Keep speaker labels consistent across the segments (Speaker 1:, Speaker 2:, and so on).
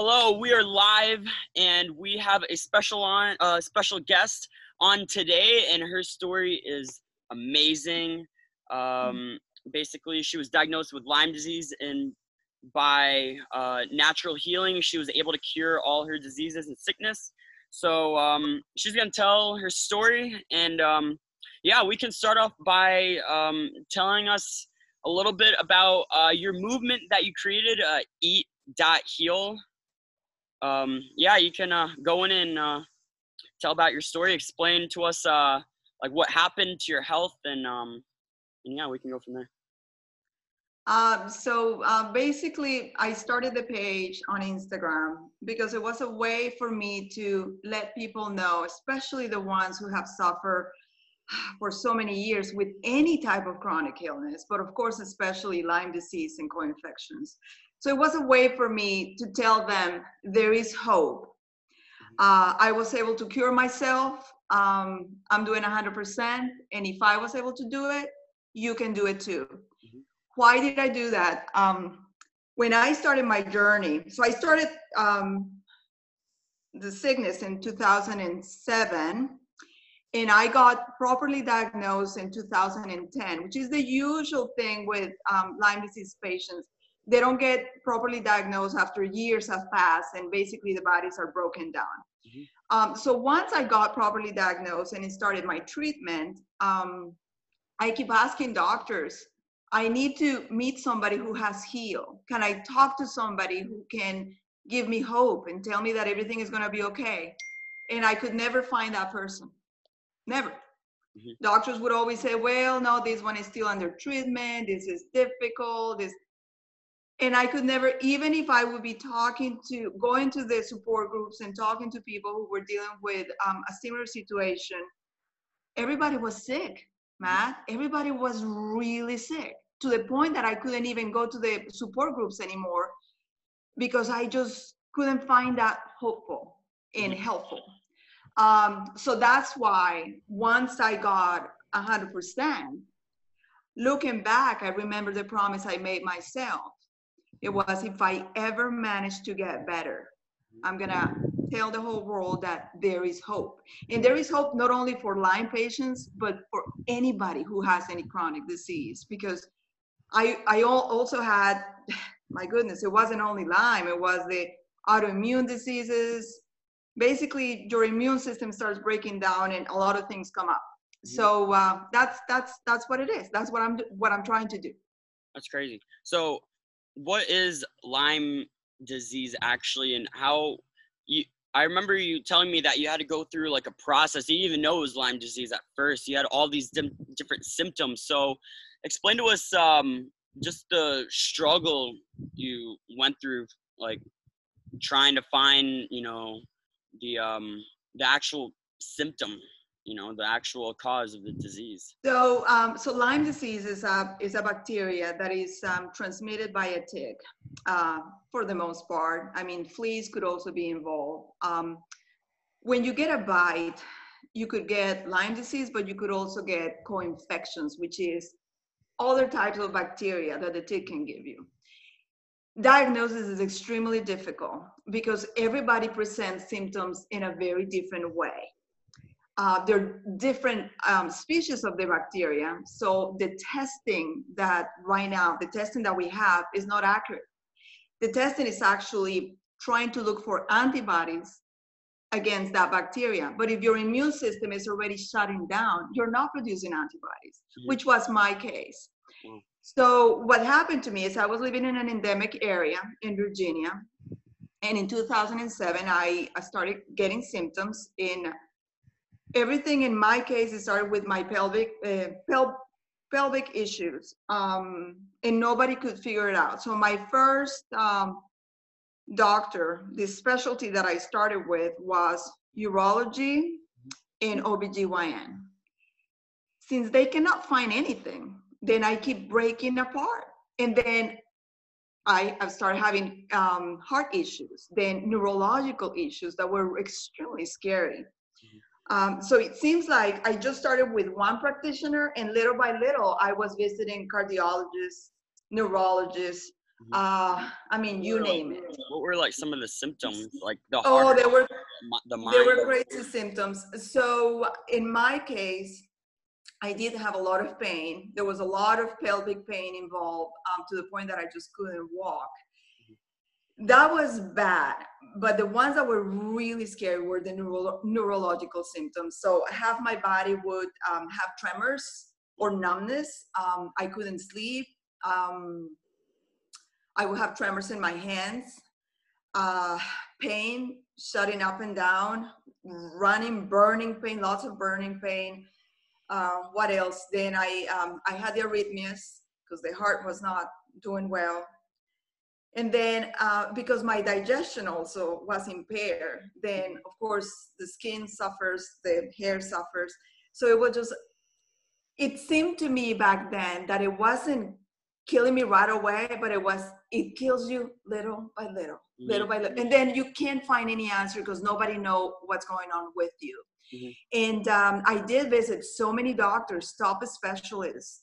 Speaker 1: Hello, we are live, and we have a special guest on today, and her story is amazing. Basically, she was diagnosed with Lyme disease, and by natural healing, she was able to cure all her diseases and sickness. So she's gonna tell her story, and yeah, we can start off by telling us a little bit about your movement that you created, Eat.Heal. Yeah, you can go in and tell about your story, explain to us like what happened to your health, and yeah, we can go from there.
Speaker 2: Basically, I started the page on Instagram because it was a way for me to let people know, especially the ones who have suffered for so many years with any type of chronic illness, but of course, especially Lyme disease and co-infections. So it was a way for me to tell them there is hope. I was able to cure myself. I'm doing 100%. And if I was able to do it, you can do it too. Why did I do that? When I started my journey, so I started the sickness in 2007, and I got properly diagnosed in 2010, which is the usual thing with Lyme disease patients. They don't get properly diagnosed after years have passed, and basically the bodies are broken down. So once I got properly diagnosed and started my treatment, I keep asking doctors, I need to meet somebody who has healed. Can I talk to somebody who can give me hope and tell me that everything is going to be okay? And I could never find that person. Never. Doctors would always say, well, no, this one is still under treatment. This is difficult. And I could never, even if I would be going to the support groups and talking to people who were dealing with a similar situation, everybody was sick, Matt. Everybody was really sick, to the point that I couldn't even go to the support groups anymore because I just couldn't find that hopeful and helpful. So that's why once I got 100%, looking back, I remember the promise I made myself. It was, if I ever manage to get better, I'm gonna tell the whole world that there is hope. And there is hope not only for Lyme patients, but for anybody who has any chronic disease. Because I also had, my goodness, it wasn't only Lyme, it was the autoimmune diseases. Basically, your immune system starts breaking down and a lot of things come up. So that's what it is. That's what I'm trying to do.
Speaker 1: That's crazy. So what is Lyme disease actually, and how I remember you telling me that you had to go through like a process. You didn't even know it was Lyme disease at first. You had all these different symptoms. So explain to us just the struggle you went through, like trying to find, the actual symptom, the actual cause of the disease.
Speaker 2: So Lyme disease is a bacteria that is transmitted by a tick, for the most part. I mean, fleas could also be involved. When you get a bite, you could get Lyme disease, but you could also get co-infections, which is other types of bacteria that the tick can give you. Diagnosis is extremely difficult because everybody presents symptoms in a very different way. There are different species of the bacteria. So the testing that we have is not accurate. The testing is actually trying to look for antibodies against that bacteria. But if your immune system is already shutting down, you're not producing antibodies, which was my case. So what happened to me is I was living in an endemic area in Virginia. And in 2007, I started getting symptoms in everything. In my case, it started with my pelvic issues, and nobody could figure it out. So my first doctor, the specialty that I started with was urology and OBGYN. Since they cannot find anything, then I keep breaking apart. And then I started having heart issues, then neurological issues that were extremely scary. So it seems like I just started with one practitioner, and little by little, I was visiting cardiologists, neurologists, I mean, you name it.
Speaker 1: What were like some of the symptoms, like the heart,
Speaker 2: Oh,
Speaker 1: the
Speaker 2: there
Speaker 1: mind?
Speaker 2: were crazy symptoms. So in my case, I did have a lot of pain. There was a lot of pelvic pain involved, to the point that I just couldn't walk. That was bad. But the ones that were really scary were the neurological symptoms. So half my body would have tremors or numbness. I couldn't sleep. I would have tremors in my hands, pain, shutting up and down, running, burning pain, lots of burning pain. What else? Then I had the arrhythmias because the heart was not doing well. And then because my digestion also was impaired, then of course the skin suffers, the hair suffers. So it was just, it seemed to me back then that it wasn't killing me right away, but it kills you little by little, little by little. And then you can't find any answer because nobody knows what's going on with you. And I did visit so many doctors, top specialists.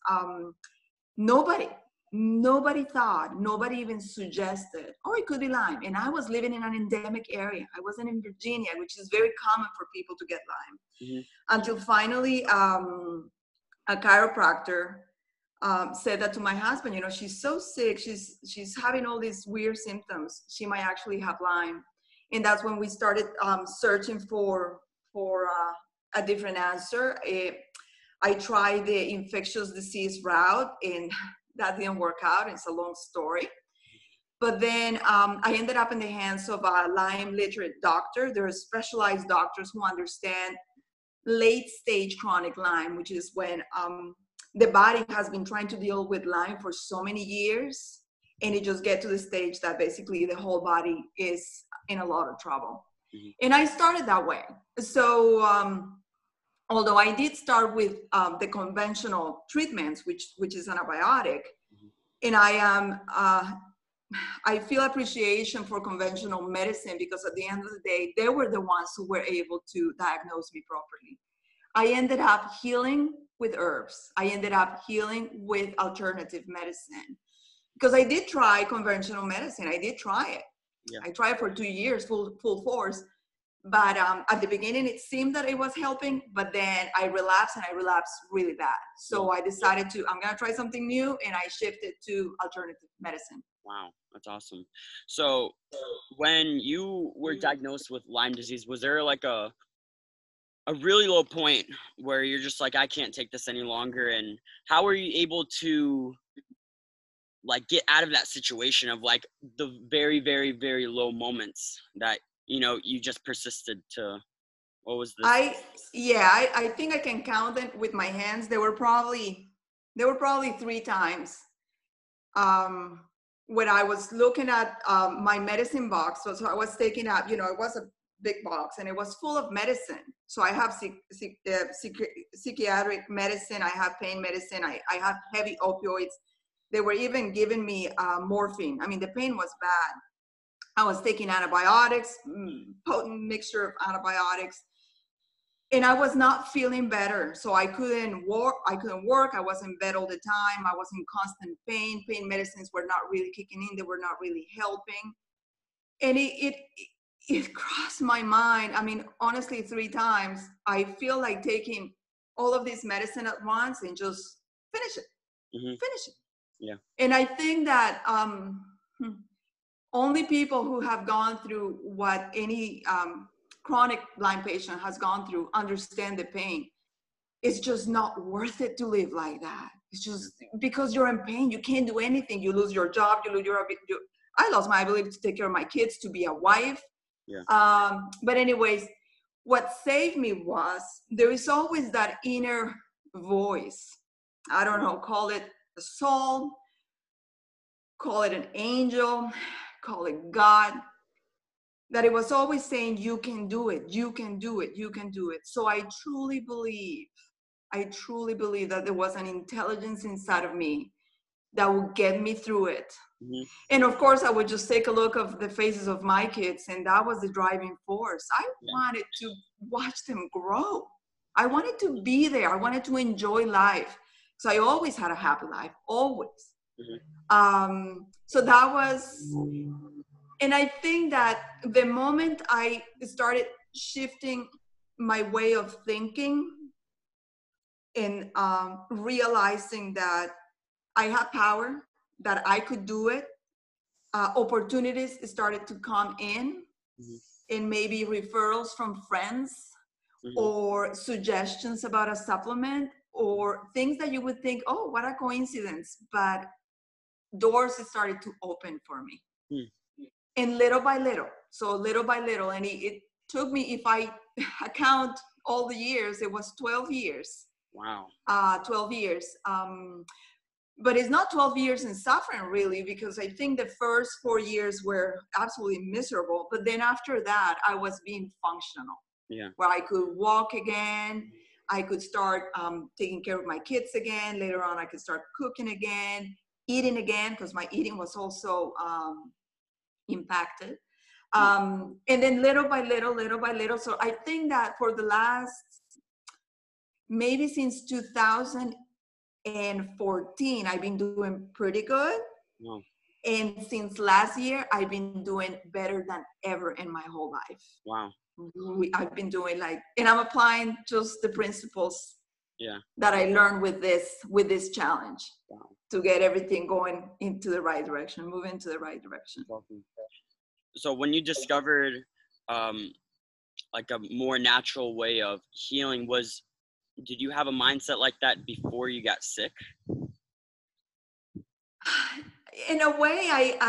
Speaker 2: Nobody thought, nobody even suggested, oh, it could be Lyme. And I was living in an endemic area. I wasn't in Virginia, which is very common for people to get Lyme. Until finally, a chiropractor said that to my husband, you know, she's so sick, she's having all these weird symptoms. She might actually have Lyme. And that's when we started searching for a different answer. I tried the infectious disease route, and that didn't work out. It's a long story. But then I ended up in the hands of a Lyme literate doctor. There are specialized doctors who understand late stage chronic Lyme, which is when the body has been trying to deal with Lyme for so many years, and it just gets to the stage that basically the whole body is in a lot of trouble. And I started that way. So although I did start with the conventional treatments, which is antibiotic, and I feel appreciation for conventional medicine because at the end of the day, they were the ones who were able to diagnose me properly. I ended up healing with herbs. I ended up healing with alternative medicine because I did try conventional medicine. I did try it. I tried for 2 years, full force. But at the beginning, it seemed that it was helping, but then I relapsed, and I relapsed really bad. So I decided I'm going to try something new, and I shifted to alternative medicine.
Speaker 1: Wow, that's awesome. So when you were diagnosed with Lyme disease, was there like a really low point where you're just like, I can't take this any longer? And how were you able to like get out of that situation of like the very, very, very low moments that, you know, you just persisted to? What was this?
Speaker 2: I think I can count them with my hands. There were probably 3 times when I was looking at my medicine box. So I was taking out, you know, it was a big box and it was full of medicine. So I have psychiatric medicine, I have pain medicine, I have heavy opioids. They were even giving me morphine. I mean, the pain was bad. I was taking antibiotics, potent mixture of antibiotics, and I was not feeling better. So I couldn't work. I was in bed all the time. I was in constant pain. Pain medicines were not really kicking in. They were not really helping. And it crossed my mind. I mean, honestly, 3 times. I feel like taking all of this medicine at once and just finish it. Finish it.
Speaker 1: Yeah.
Speaker 2: And I think that only people who have gone through what any chronic Lyme patient has gone through understand the pain. It's just not worth it to live like that. It's just because you're in pain, you can't do anything. You lose your job, I lost my ability to take care of my kids, to be a wife.
Speaker 1: Yeah.
Speaker 2: But anyways, what saved me was there is always that inner voice. I don't know, call it a soul, call it an angel, call it God, that it was always saying, you can do it, you can do it, you can do it. So I truly believe that there was an intelligence inside of me that would get me through it. And of course, I would just take a look of the faces of my kids, and that was the driving force. I wanted to watch them grow. I wanted to be there. I wanted to enjoy life. So I always had a happy life, always. So that was, and I think that the moment I started shifting my way of thinking and realizing that I had power, that I could do it, opportunities started to come in, and maybe referrals from friends or suggestions about a supplement or things that you would think, oh, what a coincidence, but doors started to open for me. And little by little, so little by little, and it took me, if I account all the years, it was 12 years.
Speaker 1: Wow.
Speaker 2: 12 years. But it's not 12 years in suffering, really, because I think the first 4 years were absolutely miserable. But then after that, I was being functional.
Speaker 1: Yeah.
Speaker 2: Where I could walk again. I could start taking care of my kids again. Later on, I could start cooking again, eating again, because my eating was also impacted. And then little by little. So I think that for the last, maybe since 2014, I've been doing pretty good.
Speaker 1: Wow.
Speaker 2: And since last year, I've been doing better than ever in my whole life.
Speaker 1: Wow.
Speaker 2: I've been doing and I'm applying just the principles that I learned with this challenge to get everything going into the right direction, move into the right direction.
Speaker 1: So when you discovered like a more natural way of healing, did you have a mindset like that before you got sick?
Speaker 2: In a way,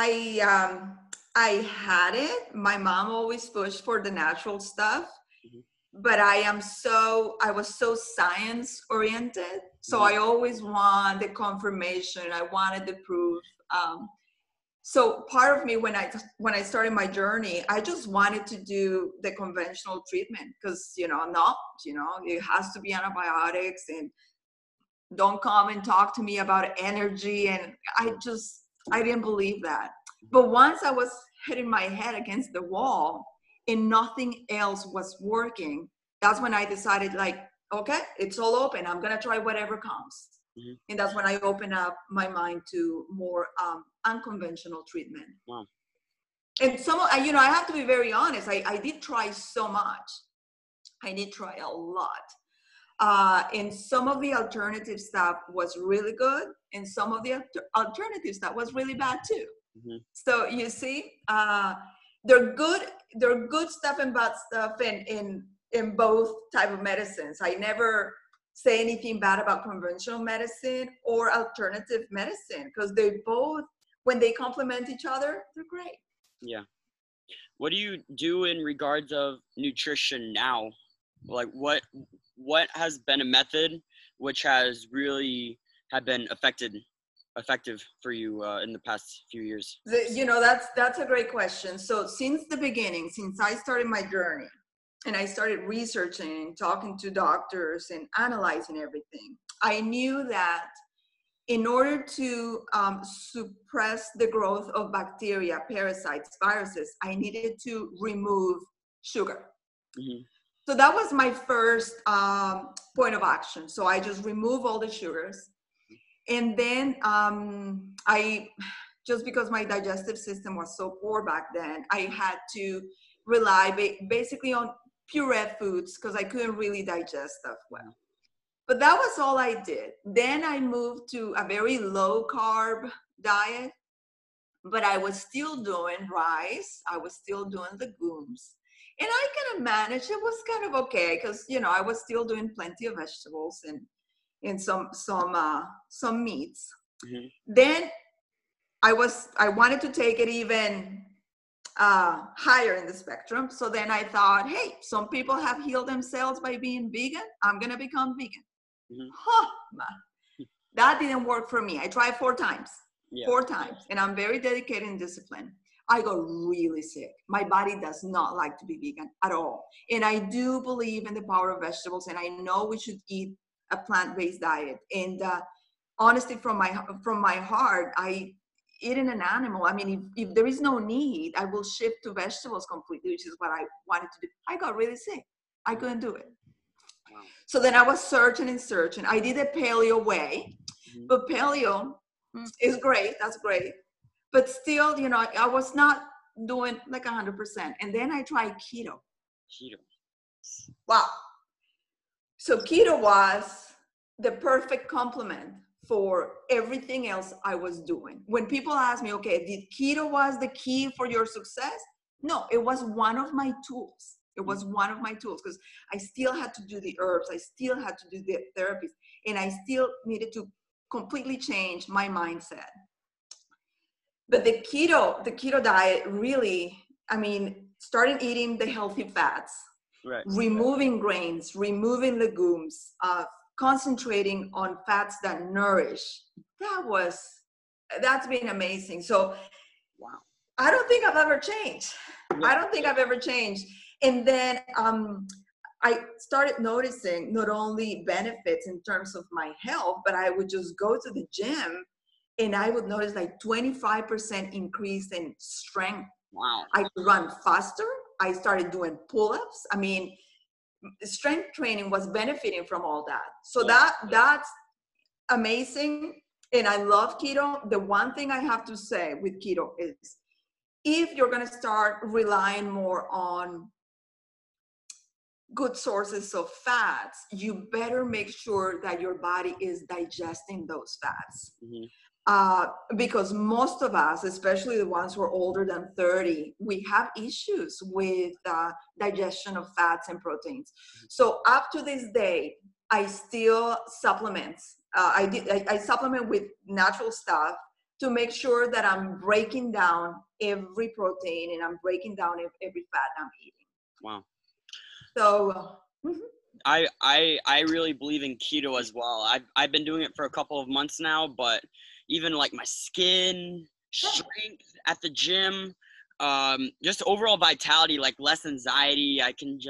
Speaker 2: I had it. My mom always pushed for the natural stuff, but I was so science oriented. So I always want the confirmation. I wanted the proof. So part of me, when I started my journey, I just wanted to do the conventional treatment because, it has to be antibiotics, and don't come and talk to me about energy. And I didn't believe that. But once I was hitting my head against the wall and nothing else was working, that's when I decided, okay, it's all open. I'm going to try whatever comes. And that's when I opened up my mind to more unconventional treatment.
Speaker 1: Wow.
Speaker 2: And I have to be very honest. I did try so much. I did try a lot. And some of the alternative stuff was really good, and some of the alternative stuff was really bad too. So you see, they're good stuff and bad stuff in both type of medicines. I never say anything bad about conventional medicine or alternative medicine, because they both, when they complement each other, they're great.
Speaker 1: Yeah. What do you do in regards of nutrition now? Like what has been a method which has really been effective for you in the past few years?
Speaker 2: That's a great question. So since the beginning, since I started my journey and I started researching, talking to doctors and analyzing everything, I knew that in order to suppress the growth of bacteria, parasites, viruses, I needed to remove sugar. So that was my first point of action. So I just removed all the sugars. And then just because my digestive system was so poor back then, I had to rely basically on puree foods because I couldn't really digest stuff well. But that was all I did. Then I moved to a very low carb diet, but I was still doing rice. I was still doing legumes. And I kind of managed. It was kind of okay because, I was still doing plenty of vegetables and some meats. Then I wanted to take it even higher in the spectrum. So then I thought, hey, some people have healed themselves by being vegan. I'm going to become vegan. That didn't work for me. I tried 4 times. Yeah. 4 times. And I'm very dedicated and disciplined. I got really sick. My body does not like to be vegan at all. And I do believe in the power of vegetables. And I know we should eat a plant-based diet. And honestly, from my heart, eating an animal, I mean, if there is no need, I will shift to vegetables completely, which is what I wanted to do. I got really sick. I couldn't do it. Wow. So then I was searching. I did a paleo way, but paleo It's great. That's great. But still, you know, I was not doing like 100%. And then I tried keto.
Speaker 1: Keto.
Speaker 2: Wow. So keto was the perfect complement for everything else I was doing. When people ask me, okay, did keto was the key for your success? No, it was one of my tools. It was one of my tools because I still had to do the herbs. I still had to do the therapies. And I still needed to completely change my mindset. But the keto diet really, I mean, started eating the healthy fats,
Speaker 1: Right.
Speaker 2: removing grains, removing legumes, concentrating on fats that nourish. That's been amazing. So
Speaker 1: Wow.
Speaker 2: I don't think I've ever changed.
Speaker 1: Yeah.
Speaker 2: I don't think I've ever changed. And then I started noticing not only benefits in terms of my health, but I would just go to the gym and I would notice like 25% increase in strength.
Speaker 1: Wow.
Speaker 2: I could run faster. I started doing pull-ups. I mean, strength training was benefiting from all that. So that's amazing. And I love keto. The one thing I have to say with keto is if you're going to start relying more on good sources of fats, you better make sure that your body is digesting those fats.
Speaker 1: Mm-hmm.
Speaker 2: Because most of us, especially the ones who are older than 30, we have issues with digestion of fats and proteins. So up to this day, I still supplement. I supplement with natural stuff to make sure that I'm breaking down every protein and I'm breaking down every fat I'm eating.
Speaker 1: Wow.
Speaker 2: So
Speaker 1: I really believe in keto as well. I've been doing it for a couple of months now, but even like my skin, strength at the gym, just overall vitality, like less anxiety.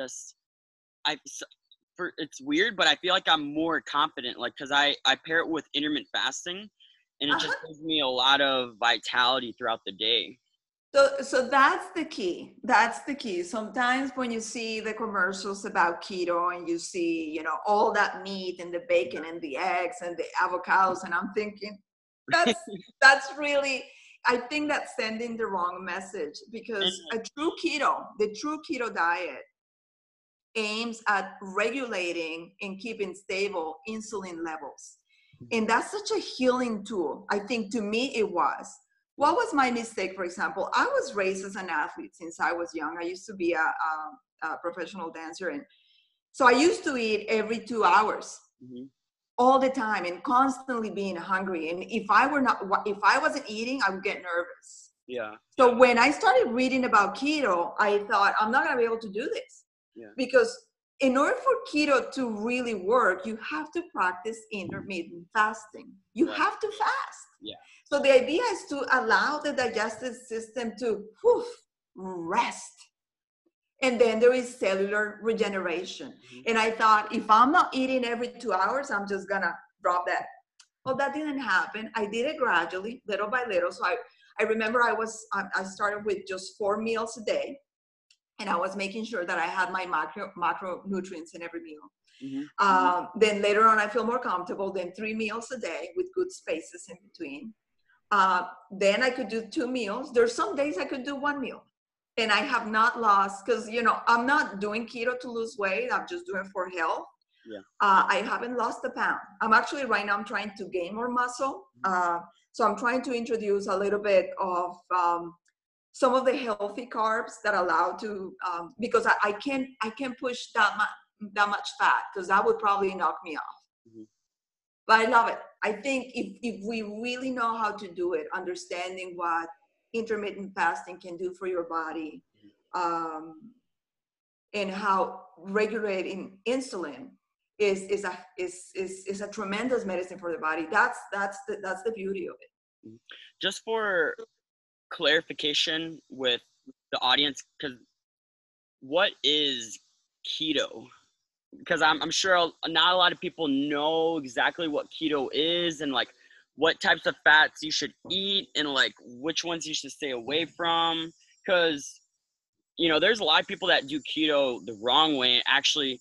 Speaker 1: It's weird, but I feel like I'm more confident, like, cause I pair it with intermittent fasting, and it just gives me a lot of vitality throughout the day.
Speaker 2: So that's the key. That's the key. Sometimes when you see the commercials about keto and you see, you know, all that meat and the bacon and the eggs and the avocados, and I'm thinking, that's really, I think that's sending the wrong message because the true keto diet aims at regulating and keeping stable insulin levels. And that's such a healing tool. I think to me it was. What was my mistake, for example? I was raised as an athlete since I was young. I used to be a professional dancer. And so I used to eat every 2 hours, all the time, and constantly being hungry. And if I wasn't eating, I would get nervous.
Speaker 1: Yeah.
Speaker 2: So when I started reading about keto, I thought, I'm not going to be able to do this.
Speaker 1: Yeah.
Speaker 2: Because in order for keto to really work, you have to practice intermittent fasting. You have to fast.
Speaker 1: Yeah.
Speaker 2: So the idea is to allow the digestive system to rest. And then there is cellular regeneration. And I thought, if I'm not eating every 2 hours, I'm just gonna drop that. Well, that didn't happen. I did it gradually, little by little. So I remember I started with just 4 meals a day. And I was making sure that I had my macronutrients in every meal. Then later on, I feel more comfortable. Then 3 meals a day with good spaces in between. Then I could do 2 meals. There's some days I could do 1 meal. And I have not lost, because, you know, I'm not doing keto to lose weight. I'm just doing it for health.
Speaker 1: Yeah.
Speaker 2: I haven't lost a pound. I'm actually, right now, I'm trying to gain more muscle. So I'm trying to introduce a little bit of some of the healthy carbs that allow to, because I can't push that much fat, because that would probably knock me off. But I love it. I think if we really know how to do it, understanding what intermittent fasting can do for your body, and how regulating insulin is a tremendous medicine for the body. That's the beauty of it.
Speaker 1: Just for clarification with the audience, because what is keto? Because I'm sure not a lot of people know exactly what keto is, and like what types of fats you should eat, and like which ones you should stay away from. Because, you know, there's a lot of people that do keto the wrong way. It actually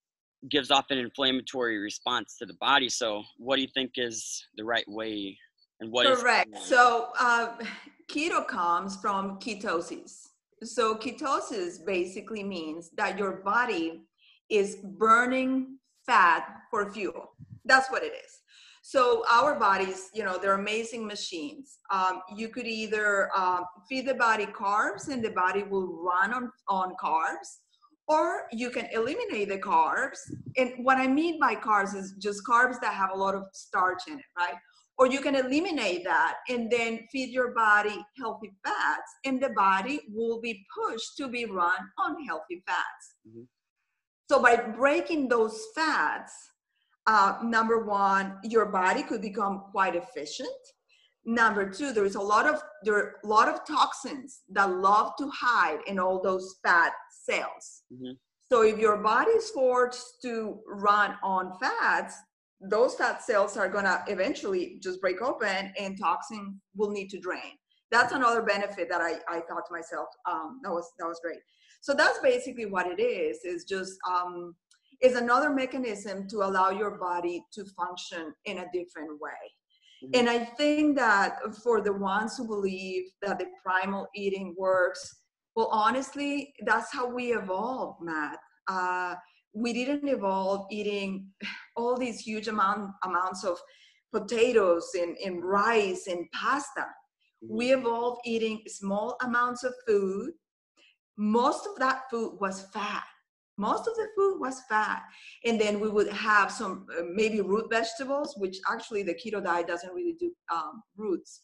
Speaker 1: gives off an inflammatory response to the body. So what do you think is the right way? And what is
Speaker 2: Correct.
Speaker 1: keto?
Speaker 2: So keto comes from ketosis. So ketosis basically means that your body is burning fat for fuel. That's what it is. So our bodies, they're amazing machines. You could either feed the body carbs and the body will run on carbs, or you can eliminate the carbs. And what I mean by carbs is just carbs that have a lot of starch in it, right? Or you can eliminate that and then feed your body healthy fats, and the body will be pushed to be run on healthy fats.
Speaker 1: Mhm.
Speaker 2: So by breaking those fats, number one, your body could become quite efficient. Number two, there are a lot of toxins that love to hide in all those fat cells.
Speaker 1: Mhm.
Speaker 2: So if your body is forced to run on fats, those fat cells are gonna eventually just break open and toxin will need to drain. That's another benefit that I thought to myself, that was great. So that's basically what it is just is another mechanism to allow your body to function in a different way.
Speaker 1: Mhm.
Speaker 2: And I think that for the ones who believe that the primal eating works, well, honestly, that's how we evolved, Matt. We didn't evolve eating all these huge amounts of potatoes and rice and pasta.
Speaker 1: Mhm.
Speaker 2: We evolved eating small amounts of food. Most of that food was fat. Most of the food was fat. And then we would have some maybe root vegetables, which actually the keto diet doesn't really do roots.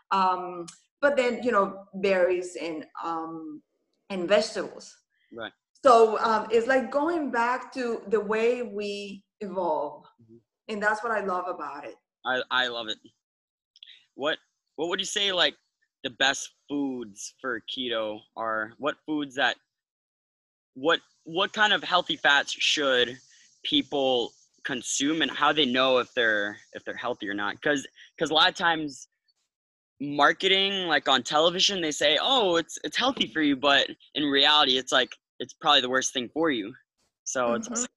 Speaker 2: But then, berries and vegetables.
Speaker 1: Right.
Speaker 2: So it's like going back to the way we evolve.
Speaker 1: Mhm.
Speaker 2: And that's what I love about it.
Speaker 1: I love it. What what would you say like the best foods for keto are? What foods that what kind of healthy fats should people consume, and how they know if they're healthy or not? Because a lot of times marketing, like on television, they say, oh, it's healthy for you, but in reality it's like it's probably the worst thing for you. So it's
Speaker 2: Mhm.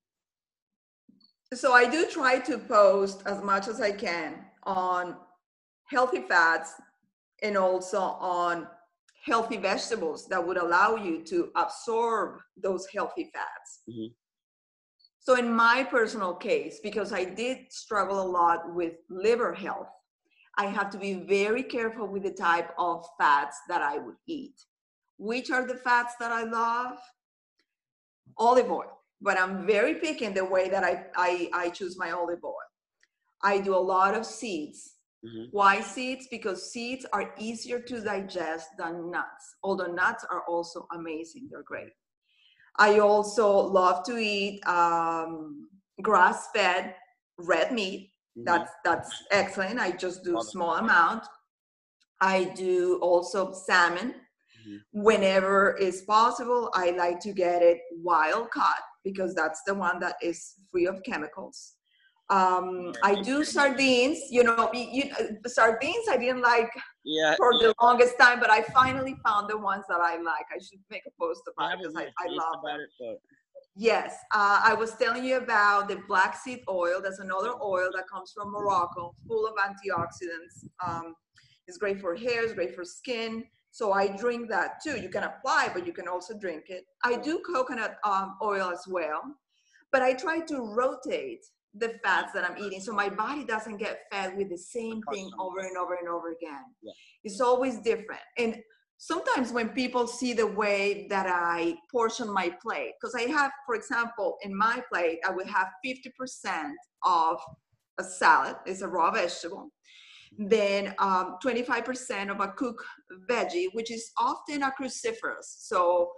Speaker 2: So I do try to post as much as I can on healthy fats and also on healthy vegetables that would allow you to absorb those healthy fats.
Speaker 1: Mhm.
Speaker 2: So in my personal case, because I did struggle a lot with liver health, I have to be very careful with the type of fats that I would eat. Which are the fats that I love? Olive oil. But I'm very picky in the way that I choose my olive oil. I do a lot of seeds.
Speaker 1: Mhm.
Speaker 2: Why seeds? Because seeds are easier to digest than nuts, although nuts are also amazing. They're great. I also love to eat grass-fed red meat.
Speaker 1: Mhm.
Speaker 2: That's excellent. I just do
Speaker 1: Love it.
Speaker 2: small amount. I do also salmon.
Speaker 1: Mhm.
Speaker 2: Whenever is possible, I like to get it wild caught because that's the one that is free of chemicals. I do sardines. Sardines I didn't like
Speaker 1: Yeah,
Speaker 2: for the longest time, but I finally found the ones that I like. I should make a post
Speaker 1: they
Speaker 2: about it
Speaker 1: have a
Speaker 2: because
Speaker 1: weird
Speaker 2: I
Speaker 1: taste
Speaker 2: love
Speaker 1: about
Speaker 2: them.
Speaker 1: it, but
Speaker 2: Yes, I was telling you about the black seed oil. That's another oil that comes from Morocco, full of antioxidants. It's great for hair, it's great for skin. So I drink that too. You can apply, but you can also drink it. I do coconut oil as well, but I try to rotate the fats that I'm eating so my body doesn't get fed with the same thing
Speaker 1: custom.
Speaker 2: over and over and over again.
Speaker 1: Yeah.
Speaker 2: It's always different. And sometimes when people see the way that I portion my plate, because I have, for example, in my plate, I would have 50% of a salad, it's a raw vegetable, then 25% of a cooked veggie, which is often a cruciferous. So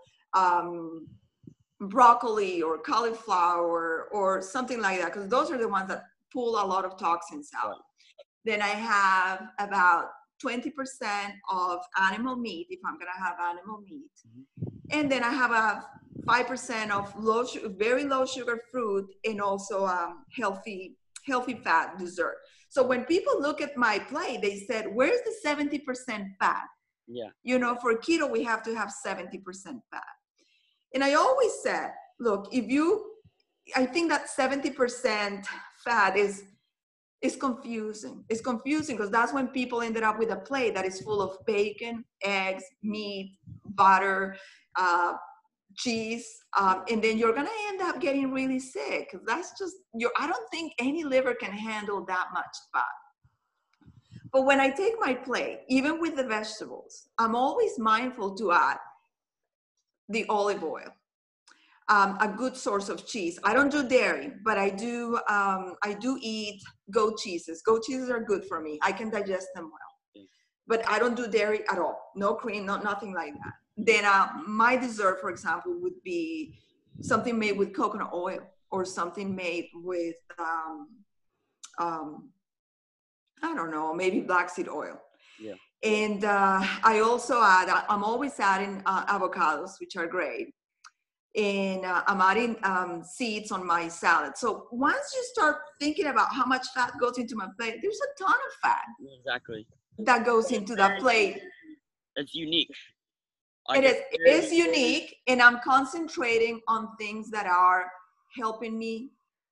Speaker 2: broccoli or cauliflower or something like that, because those are the ones that pull a lot of toxins out.
Speaker 1: Right.
Speaker 2: Then I have about 20% of animal meat if I'm gonna have animal meat. And then I have a 5% of very low sugar fruit and also healthy fat dessert. So when people look at my plate, they said, where's the 70% fat?
Speaker 1: Yeah.
Speaker 2: For keto, we have to have 70% fat. And I always said, look, I think that 70% fat is It's confusing. It's confusing because that's when people ended up with a plate that is full of bacon, eggs, meat, butter, cheese, and then you're gonna end up getting really sick. That's just I don't think any liver can handle that much fat. But when I take my plate, even with the vegetables, I'm always mindful to add the olive oil, a good source of cheese. I don't do dairy, but I do eat goat cheeses. Goat cheeses are good for me. I can digest them well. But I don't do dairy at all. No cream, nothing like that. Then my dessert, for example, would be something made with coconut oil or something made with, I don't know, maybe black seed oil.
Speaker 1: Yeah.
Speaker 2: And I also I'm always adding avocados, which are great. And I'm adding seeds on my salad. So once you start thinking about how much fat goes into my plate, there's a ton of fat.
Speaker 1: Exactly.
Speaker 2: That goes into that plate.
Speaker 1: It's unique.
Speaker 2: It is unique, and I'm concentrating on things that are helping me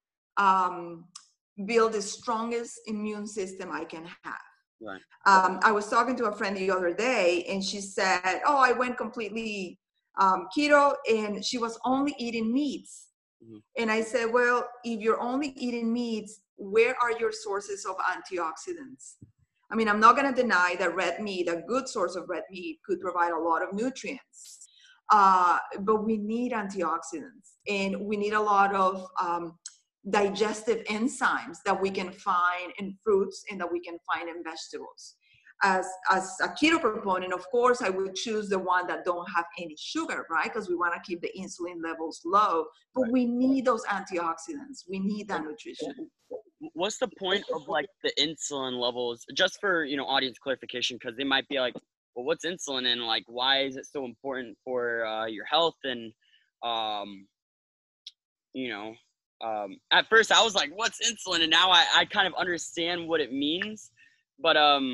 Speaker 2: build the strongest immune system I can have.
Speaker 1: Right.
Speaker 2: I was talking to a friend the other day, and she said, "Oh, I went completely keto," and she was only eating meats. Mm-hmm. And I said, "Well, if you're only eating meats, where are your sources of antioxidants?" I mean, I'm not going to deny that red meat, a good source of red meat, could provide a lot of nutrients. But we need antioxidants, and we need a lot of digestive enzymes that we can find in fruits and that we can find in vegetables. As a keto proponent, of course, I would choose the one that don't have any sugar, right? Because we want to keep the insulin levels low, but we need those antioxidants. We need that nutrition.
Speaker 1: What's the point of like the insulin levels, just for, audience clarification, because they might be like, well, what's insulin and like, why is it so important for your health? And, at first I was like, what's insulin? And now I kind of understand what it means, but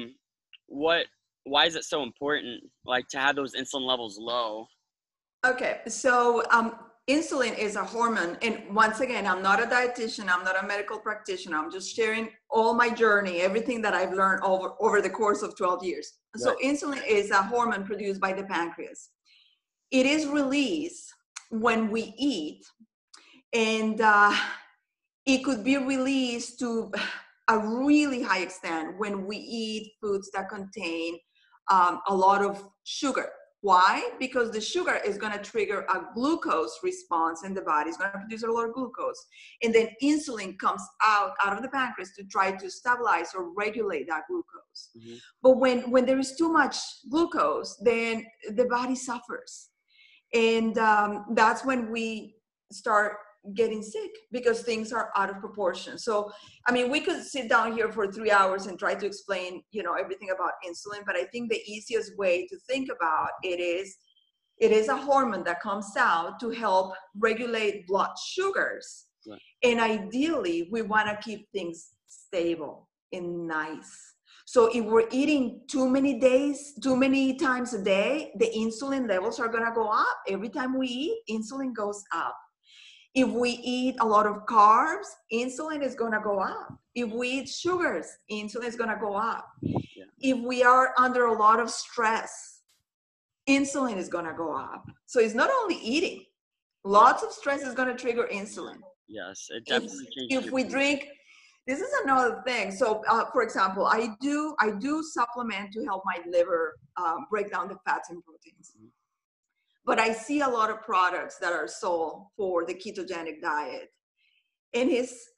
Speaker 1: why is it so important, like, to have those insulin levels low?
Speaker 2: Okay, so insulin is a hormone, and once again, I'm not a dietitian, I'm not a medical practitioner, I'm just sharing all my journey, everything that I've learned over the course of 12 years. Right. So insulin is a hormone produced by the pancreas. It is released when we eat, and it could be released to a really high extent when we eat foods that contain a lot of sugar. Why? Because the sugar is going to trigger a glucose response in the body. It's going to produce a lot of glucose. And then insulin comes out of the pancreas to try to stabilize or regulate that glucose. Mm-hmm. But when there is too much glucose, then the body suffers. And that's when we start getting sick, because things are out of proportion. So, I mean, we could sit down here for 3 hours and try to explain, everything about insulin, but I think the easiest way to think about it is a hormone that comes out to help regulate blood sugars. Right. And ideally, we want to keep things stable and nice. So if we're eating too many times a day, the insulin levels are going to go up. Every time we eat, insulin goes up. If we eat a lot of carbs, insulin is going to go up. If we eat sugars, insulin is going to go up. Yeah. If we are under a lot of stress, insulin is going to go up. So it's not only eating. Lots of stress is going to trigger insulin.
Speaker 1: Yes, it definitely
Speaker 2: changes. If we drink, this is another thing. So, for example, I do supplement to help my liver break down the fats and proteins. Mm-hmm. But I see a lot of products that are sold for the ketogenic diet. And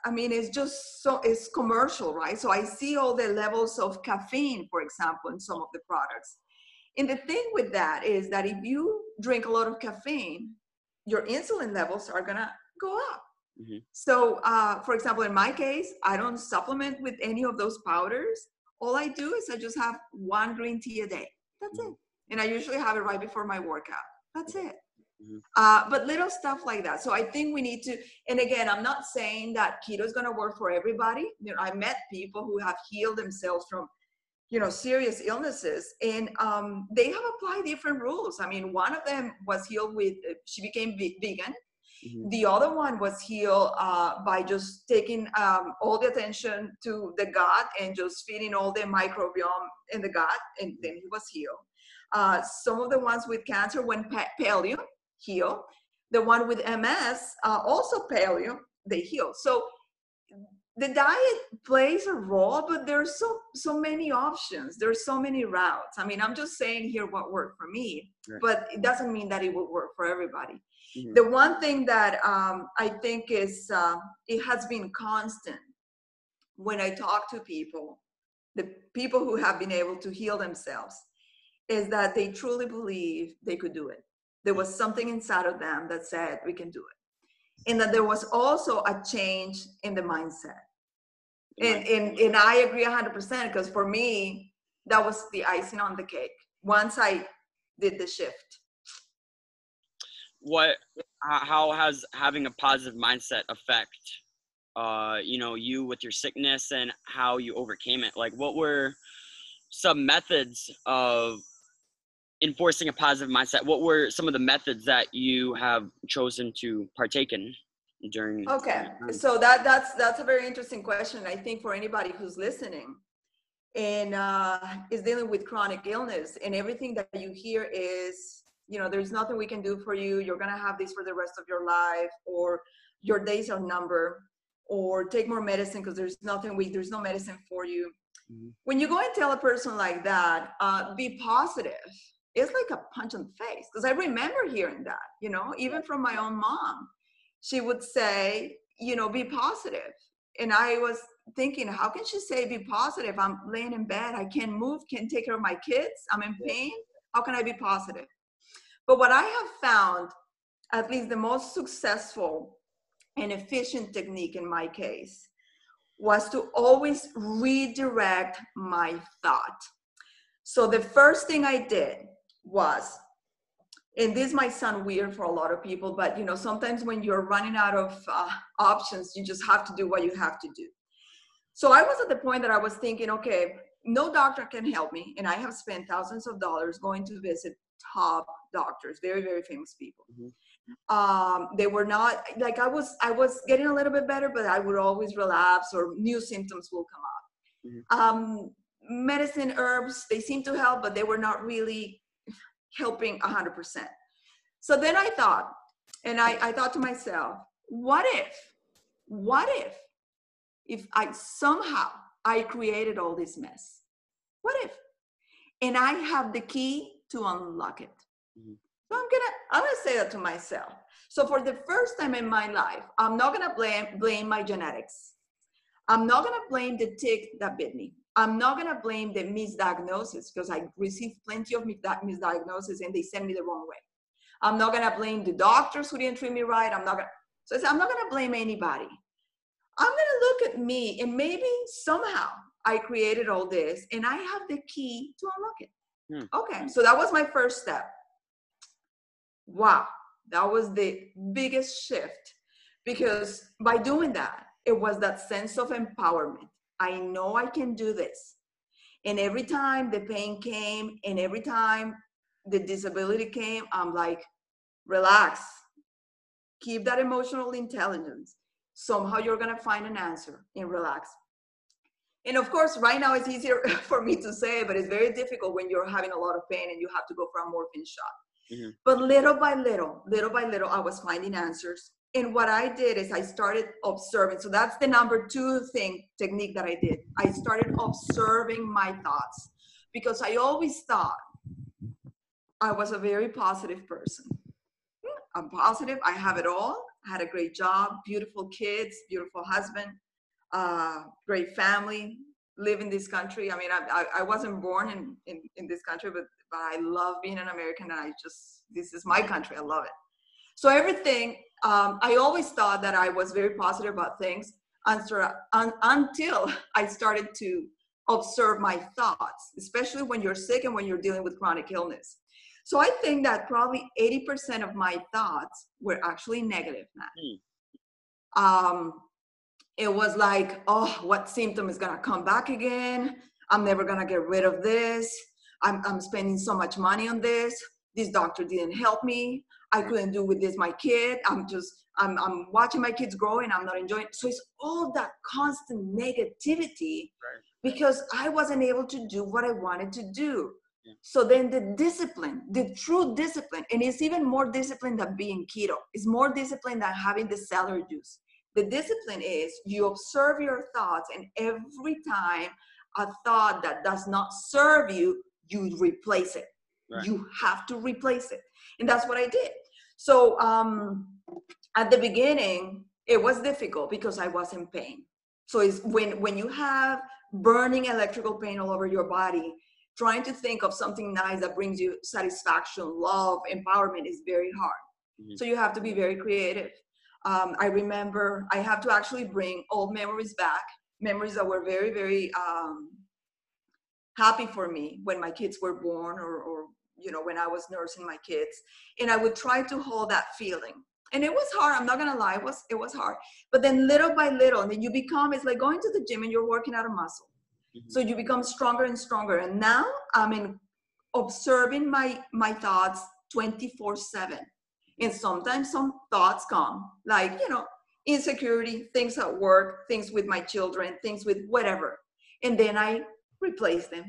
Speaker 2: it's commercial, right? So I see all the levels of caffeine, for example, in some of the products. And the thing with that is that if you drink a lot of caffeine, your insulin levels are gonna go up. Mm-hmm. So, for example, in my case, I don't supplement with any of those powders. All I do is I just have 1 green tea a day. That's it. And I usually have it right before my workout. That's it. Mm-hmm. But little stuff like that. So I think we need to, and again, I'm not saying that keto is going to work for everybody. I met people who have healed themselves from, serious illnesses, and they have applied different rules. I mean, one of them was healed she became vegan,
Speaker 1: Mhm.
Speaker 2: The other one was healed by just taking all the attention to the gut and just feeding all the microbiome in the gut, and then he was healed. Some of the ones with cancer went paleo, heal. The one with MS, also paleo, they heal. So the diet plays a role, but there's so many options. There's so many routes. I mean, I'm just saying here what worked for me,
Speaker 1: Right.
Speaker 2: but it doesn't mean that it will work for everybody.
Speaker 1: Mhm.
Speaker 2: The one thing that I think is it has been constant when I talk to people, the people who have been able to heal themselves, is that they truly believe they could do it. There was something inside of them that said we can do it, and that there was also a change in the mindset. And I agree 100%, because for me, that was the icing on the cake once I did the shift.
Speaker 1: How has having a positive mindset affect you with your sickness and how you overcame it? Like, what were some methods of enforcing a positive mindset? What were some of the methods that you have chosen to partake in during
Speaker 2: Okay,
Speaker 1: that time?
Speaker 2: so that's a very interesting question. I think for anybody who's listening and is dealing with chronic illness, and everything that you hear is, there's nothing we can do for you. You're gonna have this for the rest of your life, or your days are numbered, or take more medicine because there's no medicine for you.
Speaker 1: Mhm.
Speaker 2: When you go and tell a person like that, be positive, it's like a punch in the face. Because I remember hearing that, even from my own mom. She would say, be positive. And I was thinking, how can she say be positive? I'm laying in bed, I can't move, can't take care of my kids, I'm in pain. How can I be positive? But what I have found, at least the most successful and efficient technique in my case, was to always redirect my thought. So the first thing I did was, and this might sound weird for a lot of people, but sometimes when you're running out of options, you just have to do what you have to do. So I was at the point that I was thinking, okay, no doctor can help me, and I have spent thousands of dollars going to visit top doctors, very, very famous people.
Speaker 1: Mhm.
Speaker 2: They were not like, I was getting a little bit better, but I would always relapse, or new symptoms will come up.
Speaker 1: Mhm.
Speaker 2: Medicine, herbs, they seem to help, but they were not really helping 100%. So then I thought, and I thought to myself, what if I somehow I created all this mess? What if? And I have the key to unlock it.
Speaker 1: Mhm.
Speaker 2: So I'm gonna say that to myself. So for the first time in my life, I'm not gonna blame my genetics. I'm not gonna blame the tick that bit me. I'm not gonna blame the misdiagnosis, because I received plenty of misdiagnosis and they sent me the wrong way. I'm not gonna blame the doctors who didn't treat me right. I'm not gonna blame anybody. I'm gonna look at me, and maybe somehow I created all this and I have the key to unlock it.
Speaker 1: Mhm.
Speaker 2: Okay, so that was my first step. Wow, that was the biggest shift, because by doing that, it was that sense of empowerment. I know I can do this. And every time the pain came, and every time the disability came, I'm like, relax, keep that emotional intelligence. Somehow you're gonna find an answer, and relax. And of course, right now it's easier for me to say, but it's very difficult when you're having a lot of pain and you have to go for a morphine shot.
Speaker 1: Mhm.
Speaker 2: But little by little, I was finding answers. And what I did is I started observing. So that's the number 2 technique that I did. I started observing my thoughts, because I always thought I was a very positive person. I'm positive. I have it all. I had a great job, beautiful kids, beautiful husband, great family, live in this country. I mean, I wasn't born in this country, but I love being an American, and this is my country. I love it. So everything, I always thought that I was very positive about things until I started to observe my thoughts, especially when you're sick and when you're dealing with chronic illness. So I think that probably 80% of my thoughts were actually negative, Matt. It was like, oh, what symptom is gonna come back again? I'm never gonna get rid of this. I'm spending so much money on this. This doctor didn't help me. I couldn't do with this my kid. I'm watching my kids grow and I'm not enjoying. So it's all that constant negativity because I wasn't able to do what I wanted to do.
Speaker 1: Yeah.
Speaker 2: So then the discipline, the true discipline, and it's even more discipline than being keto. It's more discipline than having the celery juice. The discipline is you observe your thoughts, and every time a thought that does not serve you, you replace it. Right. You have to replace it. And that's what I did. So at the beginning, it was difficult because I was in pain. So it's when you have burning electrical pain all over your body, trying to think of something nice that brings you satisfaction, love, empowerment is very hard. Mm-hmm. So you have to be very creative. I remember I have to actually bring old memories back, memories that were very, very happy for me when my kids were born or you know, when I was nursing my kids. And I would try to hold that feeling. And it was hard, I'm not gonna lie, it was hard. But then little by little, and then you become, it's like going to the gym and you're working out a muscle. Mm-hmm. So you become stronger and stronger. And now I'm in observing my thoughts 24/7. And sometimes some thoughts come, like, you know, insecurity, things at work, things with my children, things with whatever. And then I replace them.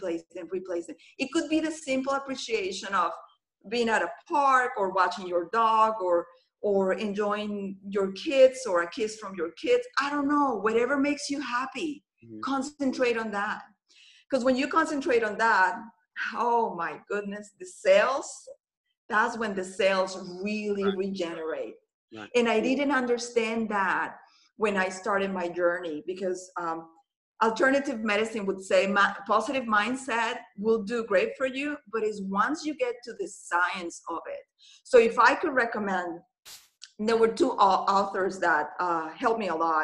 Speaker 2: It could be the simple appreciation of being at a park or watching your dog or enjoying your kids or a kiss from your kids. I don't know, whatever makes you happy. Mm-hmm. Concentrate on that. Because when you concentrate on that, oh my goodness, the cells, that's when the cells really regenerate. Right. And I didn't understand that when I started my journey because alternative medicine would say positive mindset will do great for you, but it's once you get to the science of it. So if I could recommend, there were two authors that helped me a lot.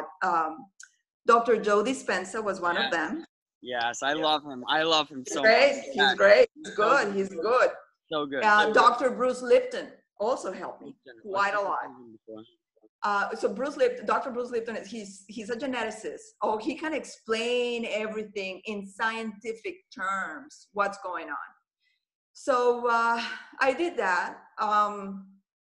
Speaker 2: Dr. Joe Dispenza was one of them.
Speaker 1: Yes, I love him. I love him so
Speaker 2: much.
Speaker 1: He's
Speaker 2: great. He's good. He's good.
Speaker 1: So good.
Speaker 2: Dr. Bruce Lipton also helped me quite a lot. So Dr. Bruce Lipton, he's a geneticist. Oh, he can explain everything in scientific terms, what's going on. So I did that. And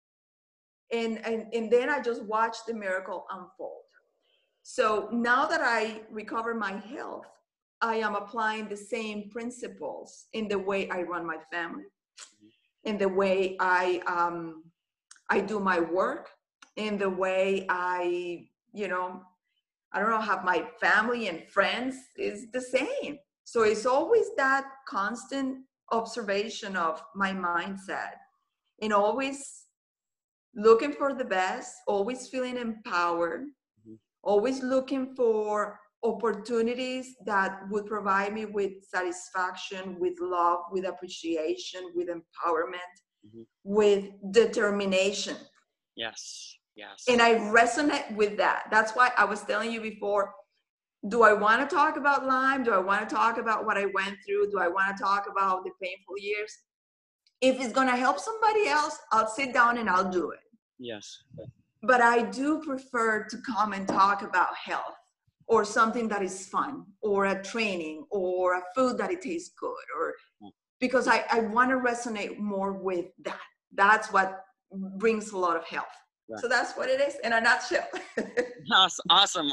Speaker 2: then I just watched the miracle unfold. So now that I recover my health, I am applying the same principles in the way I run my family, in the way I do my work, in the way I don't know, have my family and friends is the same. So it's always that constant observation of my mindset and always looking for the best, always feeling empowered, always looking for opportunities that would provide me with satisfaction, with love, with appreciation, with empowerment, with determination.
Speaker 1: Yes.
Speaker 2: And I resonate with that. That's why I was telling you before, do I want to talk about Lyme? Do I want to talk about what I went through? Do I want to talk about the painful years? If it's going to help somebody else, I'll sit down and I'll do it.
Speaker 1: Yes.
Speaker 2: But I do prefer to come and talk about health or something that is fun or a training or a food that it tastes good, or because I want to resonate more with that. That's what brings a lot of health. Right. So that's what it is in a nutshell.
Speaker 1: Awesome.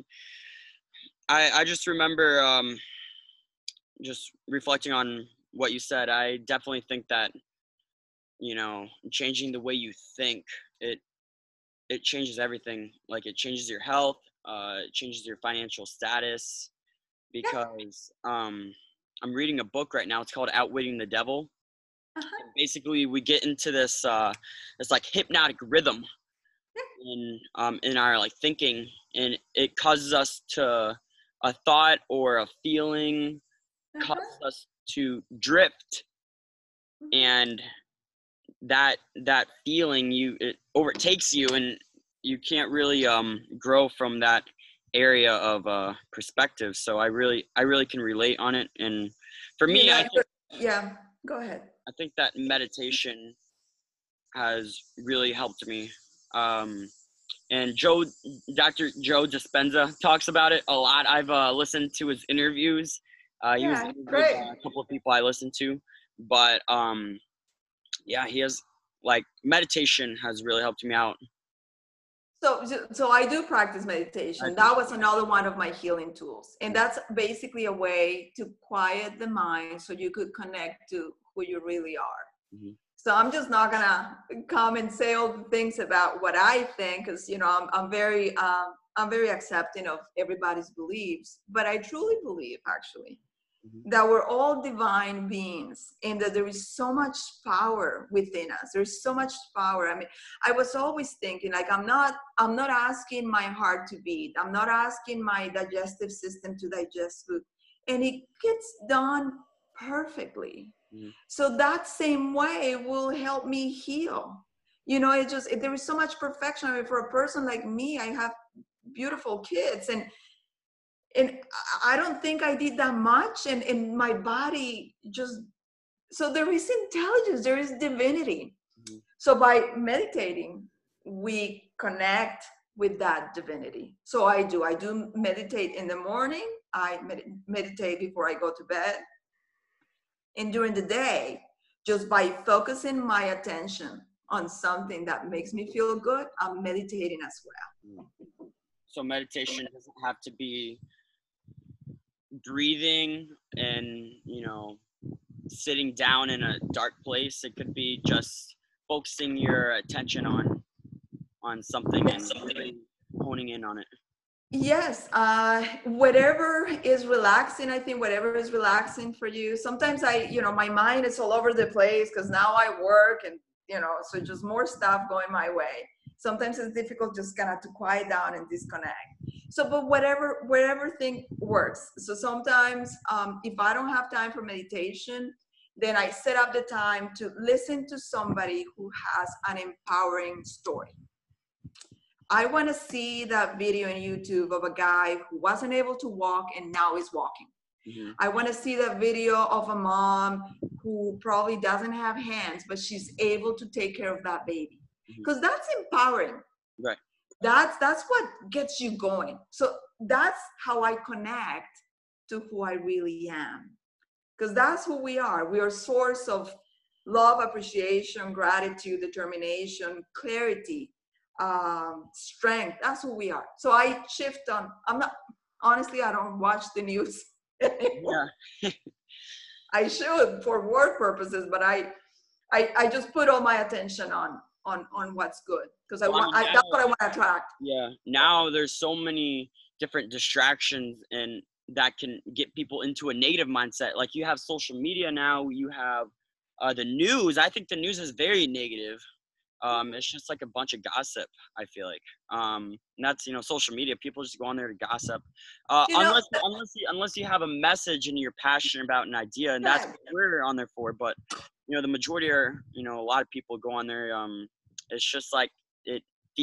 Speaker 1: I just remember just reflecting on what you said. I definitely think that, you know, changing the way you think, it changes everything. Like it changes your health, it changes your financial status, because I'm reading a book right now. It's called Outwitting the Devil. And basically we get into this like hypnotic rhythm in our like thinking, and it causes us to a thought or a feeling causes us to drift, and that feeling it overtakes you, and you can't really grow from that area of perspective. So I really can relate on it. And for me,
Speaker 2: go ahead.
Speaker 1: I think that meditation has really helped me. And Dr. Joe Dispenza talks about it a lot. I've listened to his interviews. He was interviewed by a couple of people I listened to, but he has like meditation has really helped me out.
Speaker 2: So I do practice meditation. That was another one of my healing tools. And that's basically a way to quiet the mind so you could connect to who you really are.
Speaker 1: Mm-hmm.
Speaker 2: So I'm just not gonna come and say all the things about what I think, because I'm very accepting of everybody's beliefs. But I truly believe, actually, that we're all divine beings and that there is so much power within us. There's so much power. I mean, I was always thinking, like, I'm not asking my heart to beat. I'm not asking my digestive system to digest food. And it gets done perfectly. Mm-hmm. So that same way will help me heal. You know, there is so much perfection. I mean, for a person like me, I have beautiful kids, and I don't think I did that much, and my body just, so there is intelligence, there is divinity. Mm-hmm. So by meditating, we connect with that divinity. So I do meditate in the morning, I meditate before I go to bed, and during the day, just by focusing my attention on something that makes me feel good, I'm meditating as well.
Speaker 1: So meditation doesn't have to be breathing and, you know, sitting down in a dark place. It could be just focusing your attention on something and really honing in on it.
Speaker 2: Yes, whatever is relaxing. I think whatever is relaxing for you. Sometimes my mind is all over the place because now I work, and so just more stuff going my way. Sometimes it's difficult just kind of to quiet down and disconnect. So, but whatever thing works. So sometimes if I don't have time for meditation, then I set up the time to listen to somebody who has an empowering story. I want to see that video on YouTube of a guy who wasn't able to walk and now is walking. Mm-hmm. I want to see that video of a mom who probably doesn't have hands, but she's able to take care of that baby. Because that's empowering.
Speaker 1: Right.
Speaker 2: That's what gets you going. So that's how I connect to who I really am. Because that's who we are. We are a source of love, appreciation, gratitude, determination, clarity, strength. That's who we are. So I shift on. I don't watch the news anymore. Yeah. I should for work purposes, but I just put all my attention on what's good, because that's what I want to attract.
Speaker 1: Yeah. Now there's so many different distractions and that can get people into a negative mindset. Like, you have social media now, you have the news. I think the news is very negative. It's just like a bunch of gossip, I feel like. And that's, social media. People just go on there to gossip. Unless you have a message and you're passionate about an idea, and that's what we're on there for. But, the majority are, a lot of people go on there. It's just like it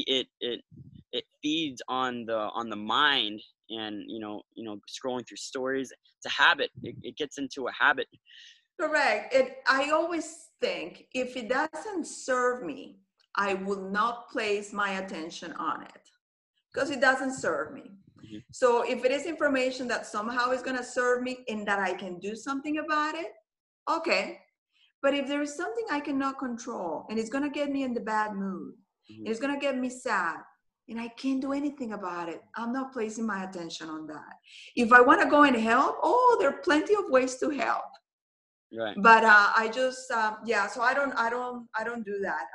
Speaker 1: feeds on the mind, and, scrolling through stories. It's a habit. It gets into a habit.
Speaker 2: Correct. I always think if it doesn't serve me, I will not place my attention on it, because it doesn't serve me. Mm-hmm. So if it is information that somehow is going to serve me and that I can do something about it, okay. But if there is something I cannot control and it's going to get me in the bad mood, mm-hmm. and it's going to get me sad, and I can't do anything about it, I'm not placing my attention on that. If I want to go and help, there are plenty of ways to help.
Speaker 1: Right.
Speaker 2: But I just so I don't do that.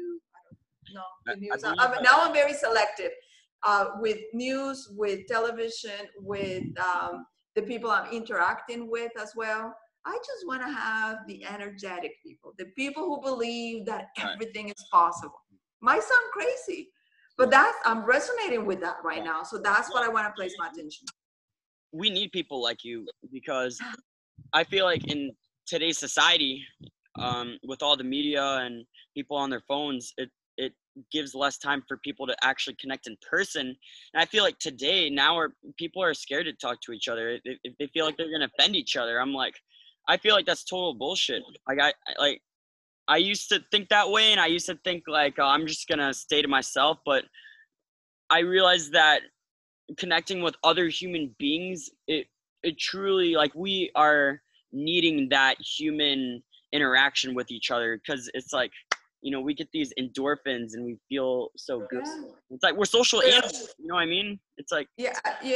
Speaker 2: The news. Now I'm very selective with news, with television, with the people I'm interacting with as well. I just want to have the energetic people, the people who believe that everything is possible. Might sound crazy, but I'm resonating with that right now. So that's what I want to place my attention.
Speaker 1: We need people like you, because I feel like in today's society, with all the media and people on their phones, it gives less time for people to actually connect in person. And I feel like today, people are scared to talk to each other. If they feel like they're gonna offend each other, I feel like that's total bullshit. I used to think that way, and I used to think like, I'm just gonna stay to myself. But I realized that connecting with other human beings, it truly, like, we are needing that human interaction with each other, because it's like we get these endorphins and we feel so good.
Speaker 2: Yeah.
Speaker 1: It's like we're social
Speaker 2: Yeah.
Speaker 1: animals. You know what I mean? It's like,
Speaker 2: Yeah,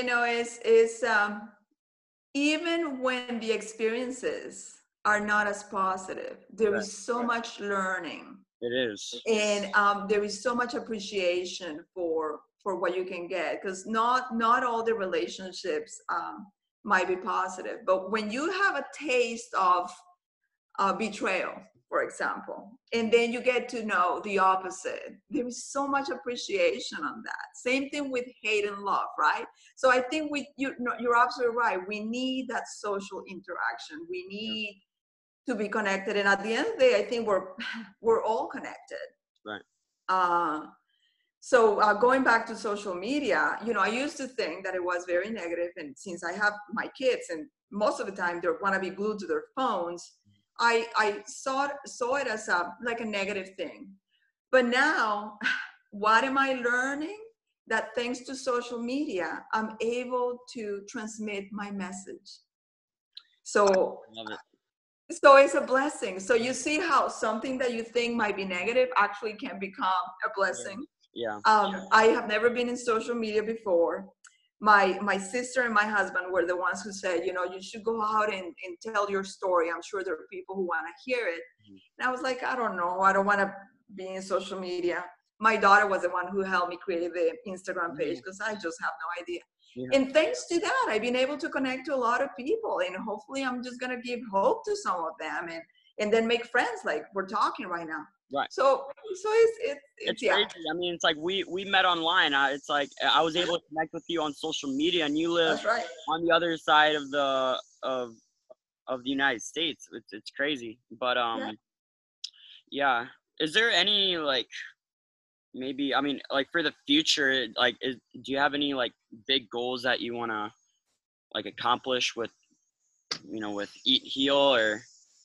Speaker 2: even when the experiences are not as positive, there
Speaker 1: right,
Speaker 2: is so much learning,
Speaker 1: it is.
Speaker 2: and there is so much appreciation for what you can get, because not all the relationships might be positive, but when you have a taste of betrayal, for example, and then you get to know the opposite, there is so much appreciation on that. Same thing with hate and love, right? So I think you're absolutely right. We need that social interaction. We need to be connected, and at the end of the day, I think we're all connected.
Speaker 1: Right.
Speaker 2: So going back to social media, I used to think that it was very negative, and since I have my kids, and most of the time they want to be glued to their phones, I saw it as like a negative thing. But now, what am I learning? That thanks to social media, I'm able to transmit my message. So
Speaker 1: Love it.
Speaker 2: so it's a blessing. So you see how something that you think might be negative actually can become a blessing.
Speaker 1: Yeah.
Speaker 2: I have never been in social media before. My sister and my husband were the ones who said, you should go out and tell your story. I'm sure there are people who want to hear it. And I was like, I don't know. I don't want to be in social media. My daughter was the one who helped me create the Instagram page because I just have no idea.
Speaker 1: Yeah.
Speaker 2: And thanks to that, I've been able to connect to a lot of people, and hopefully I'm just going to give hope to some of them, and then make friends like we're talking right now.
Speaker 1: Right.
Speaker 2: So it's yeah.
Speaker 1: crazy. I mean, it's like we met online. It's like I was able to connect with you on social media, and you live
Speaker 2: That's right.
Speaker 1: on the other side of the United States. It's crazy. But yeah. Is there any like maybe, I mean, like for the future, like do you have any like big goals that you want to like accomplish with with Eat Heal or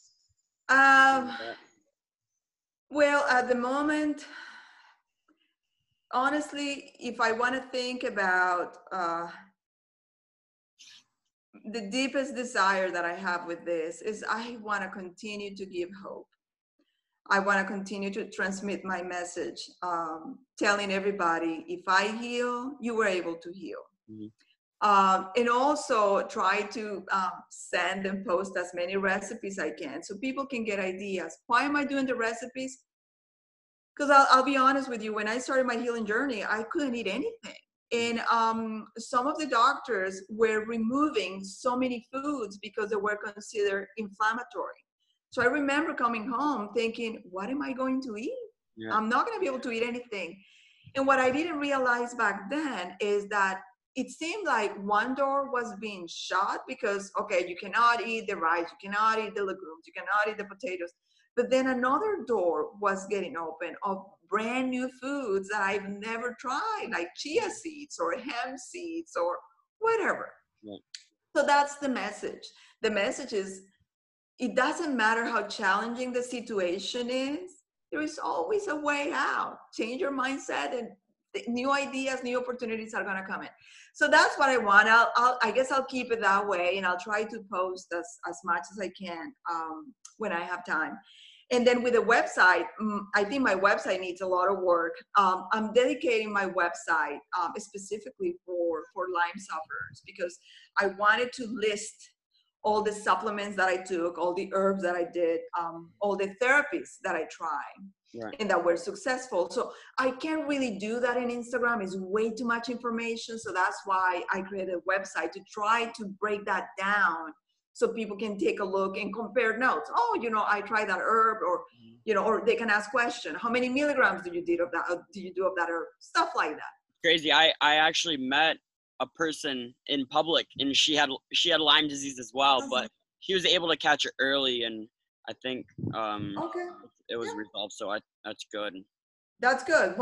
Speaker 2: Well, at the moment, honestly, if I want to think about the deepest desire that I have with this is I want to continue to give hope. I want to continue to transmit my message, telling everybody, if I heal, you were able to heal. And also try to send and post as many recipes I can so people can get ideas. Why am I doing the recipes? Because I'll be honest with you, when I started my healing journey, I couldn't eat anything. And some of the doctors were removing so many foods because they were considered inflammatory. So I remember coming home thinking, what am I going to eat? Yeah. I'm not going to be able to eat anything. And what I didn't realize back then is that it seemed like one door was being shut because, okay, you cannot eat the rice, you cannot eat the legumes, you cannot eat the potatoes. But then another door was getting open of brand new foods that I've never tried, like chia seeds or hemp seeds or whatever. Yeah. So that's the message. The message is, it doesn't matter how challenging the situation is, there is always a way out. Change your mindset and new ideas, new opportunities are gonna come in. So that's what I want. I guess I'll keep it that way, and I'll try to post as much as I can when I have time. And then with the website, I think my website needs a lot of work. I'm dedicating my website specifically for Lyme sufferers because I wanted to list all the supplements that I took, all the herbs that I did, all the therapies that I tried. Right. And that were successful. So I can't really do that in Instagram. It's way too much information. So that's why I created a website to try to break that down so people can take a look and compare notes. Oh, I tried that herb, or, or they can ask questions. How many milligrams do you do of that herb? Stuff like that.
Speaker 1: Crazy. I actually met a person in public, and she had Lyme disease as well, but she was able to catch it early, and I think
Speaker 2: okay.
Speaker 1: It was resolved, so that's good.
Speaker 2: That's good.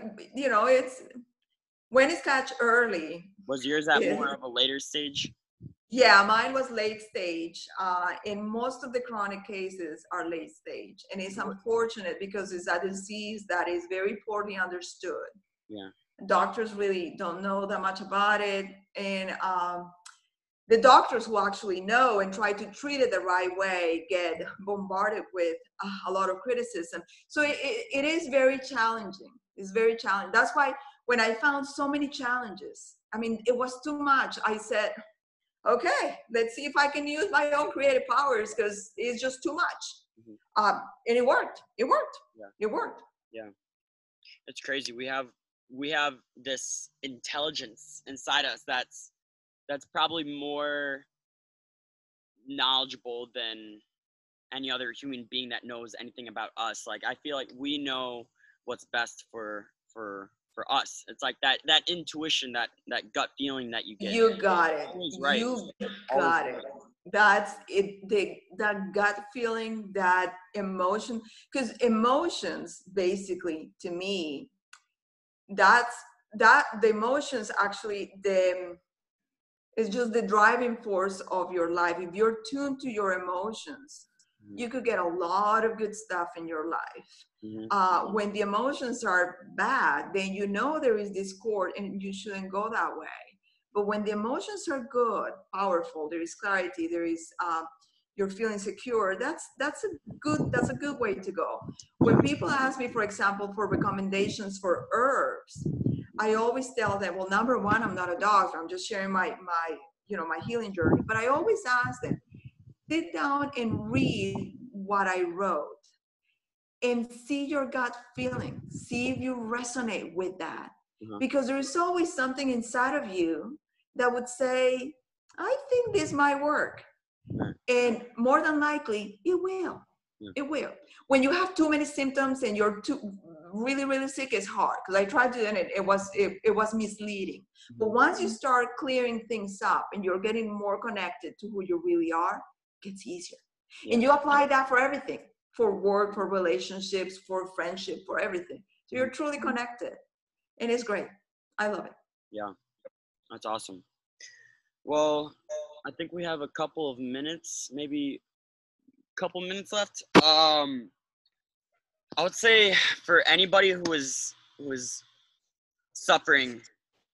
Speaker 2: It's when it's catch early.
Speaker 1: Was yours at more of a later stage?
Speaker 2: Yeah, mine was late stage. And most of the chronic cases are late stage, and it's unfortunate because it's a disease that is very poorly understood. Yeah, doctors really don't know that much about it, and the doctors who actually know and try to treat it the right way get bombarded with a lot of criticism. So it is very challenging. It's very challenging. That's why when I found so many challenges, I mean, it was too much. I said, okay, let's see if I can use my own creative powers, because it's just too much. And it worked. It worked.
Speaker 1: Yeah.
Speaker 2: It worked.
Speaker 1: Yeah. It's crazy. We have this intelligence inside us that's probably more knowledgeable than any other human being that knows anything about us. Like, I feel like we know what's best for us. It's like that intuition, that gut feeling that you get.
Speaker 2: You got it.
Speaker 1: Always right.
Speaker 2: You
Speaker 1: Always
Speaker 2: got it.
Speaker 1: right.
Speaker 2: That's it. That gut feeling, that emotion, because emotions, basically, to me, the emotions actually, it's just the driving force of your life. If you're tuned to your emotions, you could get a lot of good stuff in your life. When the emotions are bad, then you know there is discord and you shouldn't go that way. But when the emotions are good, powerful, there is clarity, there is you're feeling secure, that's a good way to go. When people ask me, for example, for recommendations for herbs, I always tell them, well, number one, I'm not a doctor. I'm just sharing my healing journey. But I always ask them, sit down and read what I wrote and see your gut feeling. See if you resonate with that. Because there is always something inside of you that would say, I think this might work. And more than likely, it will. It will. When you have too many symptoms and you're really, really sick, it's hard. Because I tried to do it, it was misleading. But once you start clearing things up and you're getting more connected to who you really are, it gets easier. And you apply that for everything, for work, for relationships, for friendship, for everything. So you're truly connected. And it's great. I love it.
Speaker 1: Yeah, that's awesome. Well, I think we have a couple of minutes, maybe a couple minutes left. I would say for anybody who is suffering,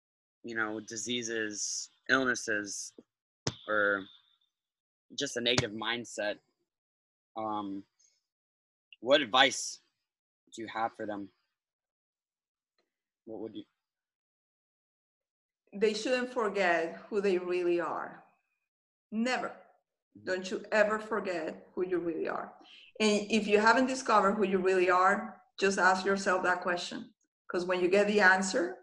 Speaker 1: diseases, illnesses, or just a negative mindset, what advice do you have for them? What would you?
Speaker 2: They shouldn't forget who they really are. Never. Don't you ever forget who you really are. And if you haven't discovered who you really are, just ask yourself that question. Because when you get the answer,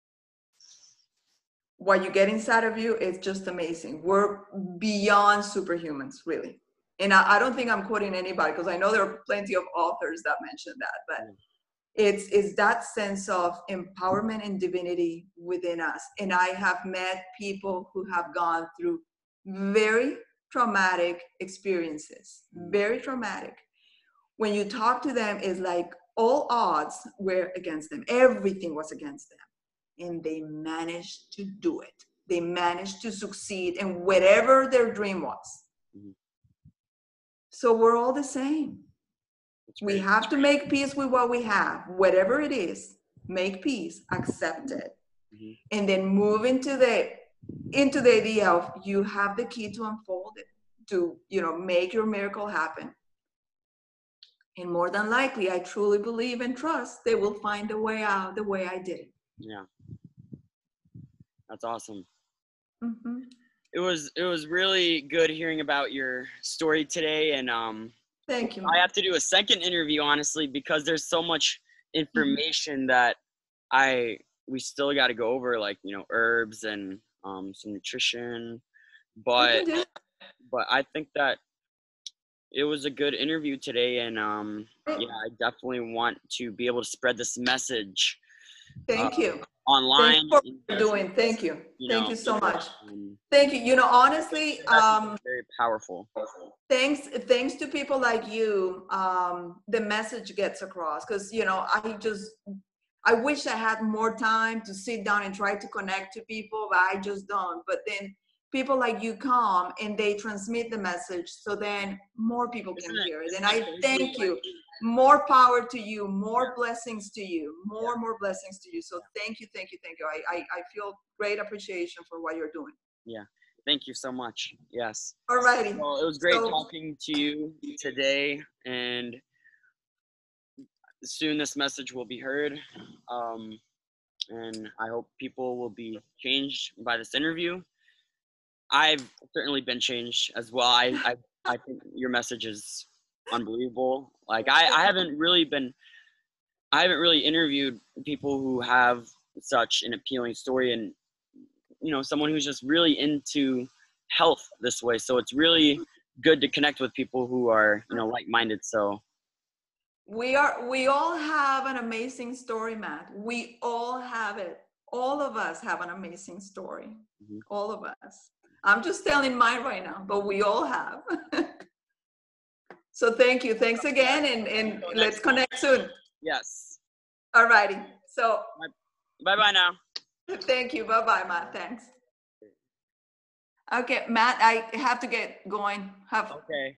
Speaker 2: what you get inside of you is just amazing. We're beyond superhumans, really. And I don't think I'm quoting anybody, because I know there are plenty of authors that mention that, but it's that sense of empowerment and divinity within us. And I have met people who have gone through very traumatic experiences, very traumatic. When you talk to them, it's like all odds were against them. Everything was against them. And they managed to do it. They managed to succeed in whatever their dream was. So we're all the same. We have to make peace with what we have, whatever it is. Make peace, accept it, and then move into the idea of you have the key to unfold it, to make your miracle happen. And more than likely, I truly believe and trust they will find a way out the way I did it.
Speaker 1: Yeah, that's awesome. It was really good hearing about your story today, and
Speaker 2: thank you.
Speaker 1: I have to do a second interview, honestly, because there's so much information that we still got to go over, like herbs and some nutrition, but I think that it was a good interview today, and yeah, I definitely want to be able to spread this message.
Speaker 2: Thank you.
Speaker 1: Online.
Speaker 2: Thank you for doing. Thank you. Thank you so much. Thank you. Honestly,
Speaker 1: very powerful.
Speaker 2: Thanks to people like you, the message gets across. Because I wish I had more time to sit down and try to connect to people, but I just don't. But then people like you come and they transmit the message, so then more people can hear it. And I thank you. More power to you, more blessings to you, more blessings to you. So thank you. I feel great appreciation for what you're doing.
Speaker 1: Yeah. Thank you so much. Yes.
Speaker 2: All righty.
Speaker 1: Well, it was great
Speaker 2: So-
Speaker 1: talking to you today, and soon this message will be heard. And I hope people will be changed by this interview. I've certainly been changed as well. I think your message is unbelievable. Like I haven't really interviewed people who have such an appealing story, and someone who's just really into health this way. So it's really good to connect with people who are like-minded. So
Speaker 2: we all have an amazing story, Matt. We all have it. All of us have an amazing story.
Speaker 1: Mhm.
Speaker 2: All of us. I'm just telling mine right now, but we all have. So thank you. Thanks again, and let's connect soon.
Speaker 1: yes.
Speaker 2: All righty. So
Speaker 1: Bye now.
Speaker 2: thank you. Bye-bye, Matt. Thanks. Okay, Matt, I have to get going.
Speaker 1: Okay.